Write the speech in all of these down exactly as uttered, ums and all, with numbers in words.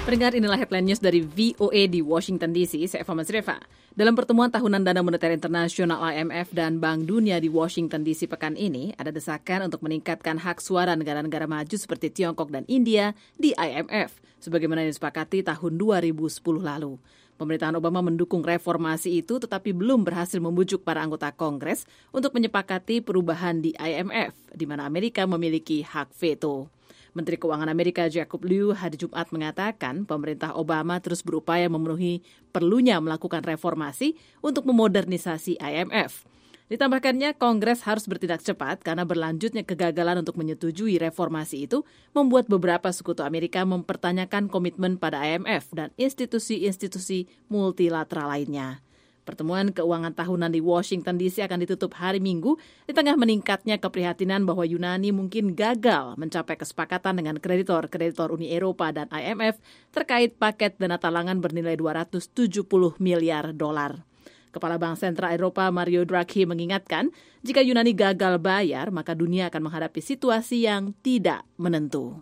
Pendengar, inilah headline news dari V O A di Washington D C. Saya Eva Masreva. Dalam pertemuan tahunan Dana Moneter Internasional I M F dan Bank Dunia di Washington D C pekan ini, ada desakan untuk meningkatkan hak suara negara-negara maju seperti Tiongkok dan India di I M F, sebagaimana disepakati tahun dua ribu sepuluh lalu. Pemerintahan Obama mendukung reformasi itu tetapi belum berhasil membujuk para anggota Kongres untuk menyepakati perubahan di I M F, di mana Amerika memiliki hak veto. Menteri Keuangan Amerika Jacob Lew hari Jumat mengatakan pemerintah Obama terus berupaya memenuhi perlunya melakukan reformasi untuk memodernisasi I M F. Ditambahkannya, Kongres harus bertindak cepat karena berlanjutnya kegagalan untuk menyetujui reformasi itu membuat beberapa sekutu Amerika mempertanyakan komitmen pada I M F dan institusi-institusi multilateral lainnya. Pertemuan keuangan tahunan di Washington D C akan ditutup hari Minggu di tengah meningkatnya keprihatinan bahwa Yunani mungkin gagal mencapai kesepakatan dengan kreditor-kreditor Uni Eropa dan I M F terkait paket dana talangan bernilai dua ratus tujuh puluh miliar dolar. Kepala Bank Sentral Eropa Mario Draghi mengingatkan, jika Yunani gagal bayar, maka dunia akan menghadapi situasi yang tidak menentu.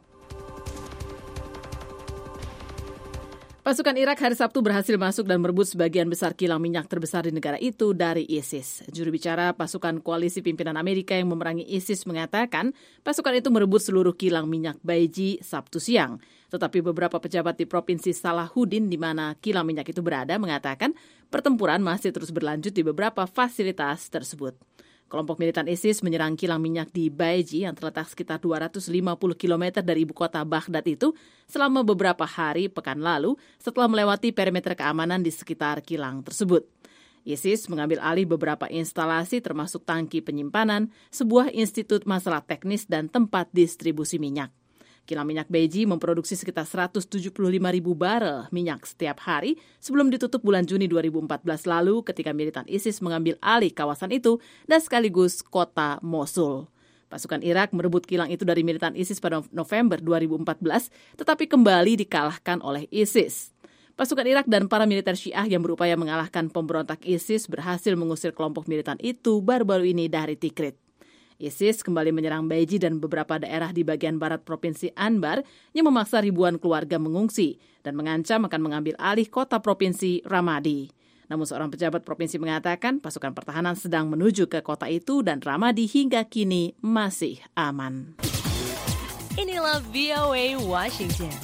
Pasukan Irak hari Sabtu berhasil masuk dan merebut sebagian besar kilang minyak terbesar di negara itu dari ISIS. Juru bicara pasukan koalisi pimpinan Amerika yang memerangi ISIS mengatakan pasukan itu merebut seluruh kilang minyak Baiji Sabtu siang. Tetapi beberapa pejabat di Provinsi Salahuddin di mana kilang minyak itu berada mengatakan pertempuran masih terus berlanjut di beberapa fasilitas tersebut. Kelompok militan ISIS menyerang kilang minyak di Baiji yang terletak sekitar dua ratus lima puluh kilometer dari ibu kota Baghdad itu selama beberapa hari pekan lalu setelah melewati perimeter keamanan di sekitar kilang tersebut. ISIS mengambil alih beberapa instalasi termasuk tangki penyimpanan, sebuah institut masalah teknis dan tempat distribusi minyak. Kilang minyak Baiji memproduksi sekitar seratus tujuh puluh lima ribu barel minyak setiap hari sebelum ditutup bulan Juni dua ribu empat belas lalu ketika militan ISIS mengambil alih kawasan itu dan sekaligus kota Mosul. Pasukan Irak merebut kilang itu dari militan ISIS pada November dua ribu empat belas tetapi kembali dikalahkan oleh ISIS. Pasukan Irak dan para militer Syiah yang berupaya mengalahkan pemberontak ISIS berhasil mengusir kelompok militan itu baru-baru ini dari Tikrit. ISIS kembali menyerang Baiji dan beberapa daerah di bagian barat Provinsi Anbar yang memaksa ribuan keluarga mengungsi dan mengancam akan mengambil alih kota Provinsi Ramadi. Namun seorang pejabat provinsi mengatakan pasukan pertahanan sedang menuju ke kota itu dan Ramadi hingga kini masih aman. Inilah V O A Washington.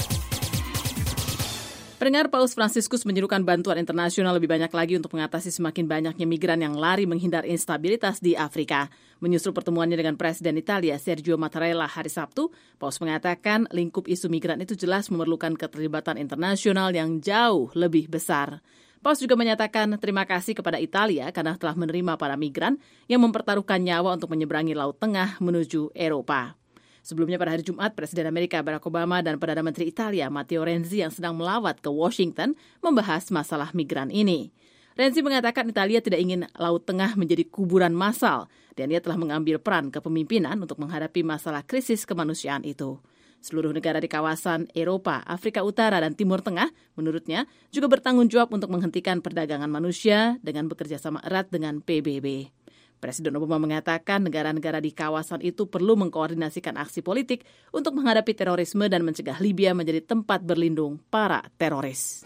Pendengar, Paus Fransiskus menyerukan bantuan internasional lebih banyak lagi untuk mengatasi semakin banyaknya migran yang lari menghindar instabilitas di Afrika. Menyusul pertemuannya dengan Presiden Italia Sergio Mattarella hari Sabtu, Paus mengatakan lingkup isu migran itu jelas memerlukan keterlibatan internasional yang jauh lebih besar. Paus juga menyatakan terima kasih kepada Italia karena telah menerima para migran yang mempertaruhkan nyawa untuk menyeberangi Laut Tengah menuju Eropa. Sebelumnya pada hari Jumat, Presiden Amerika Barack Obama dan Perdana Menteri Italia Matteo Renzi yang sedang melawat ke Washington membahas masalah migran ini. Renzi mengatakan Italia tidak ingin Laut Tengah menjadi kuburan massal dan ia telah mengambil peran kepemimpinan untuk menghadapi masalah krisis kemanusiaan itu. Seluruh negara di kawasan Eropa, Afrika Utara, dan Timur Tengah, menurutnya, juga bertanggung jawab untuk menghentikan perdagangan manusia dengan bekerja sama erat dengan P B B. Presiden Obama mengatakan negara-negara di kawasan itu perlu mengkoordinasikan aksi politik untuk menghadapi terorisme dan mencegah Libya menjadi tempat berlindung para teroris.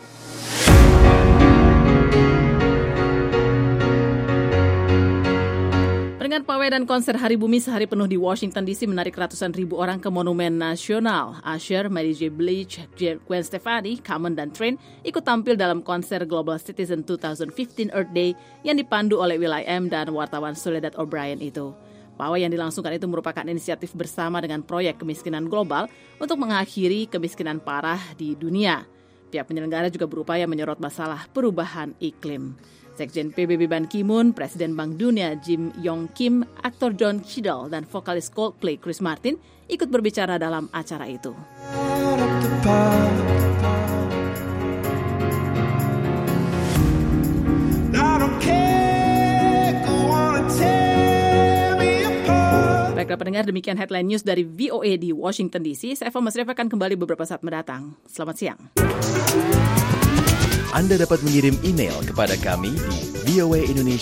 Dengan pawai dan konser Hari Bumi sehari penuh di Washington D C menarik ratusan ribu orang ke Monumen Nasional. Usher, Mary J. Blige, Gwen Stefani, Common, dan Train ikut tampil dalam konser Global Citizen dua ribu lima belas Earth Day yang dipandu oleh Will I Am dan wartawan Soledad O'Brien itu. Pawai yang dilangsungkan itu merupakan inisiatif bersama dengan proyek kemiskinan global untuk mengakhiri kemiskinan parah di dunia. Pihak penyelenggara juga berupaya menyorot masalah perubahan iklim. Sekjen P B B Ban Ki-moon, Presiden Bank Dunia Jim Yong Kim, aktor John Cheadle, dan vokalis Coldplay Chris Martin ikut berbicara dalam acara itu. Baiklah pendengar, demikian headline news dari V O A di Washington D C. Saya Eva Masreva akan kembali beberapa saat mendatang. Selamat siang. Anda dapat mengirim email kepada kami di v o a indonesia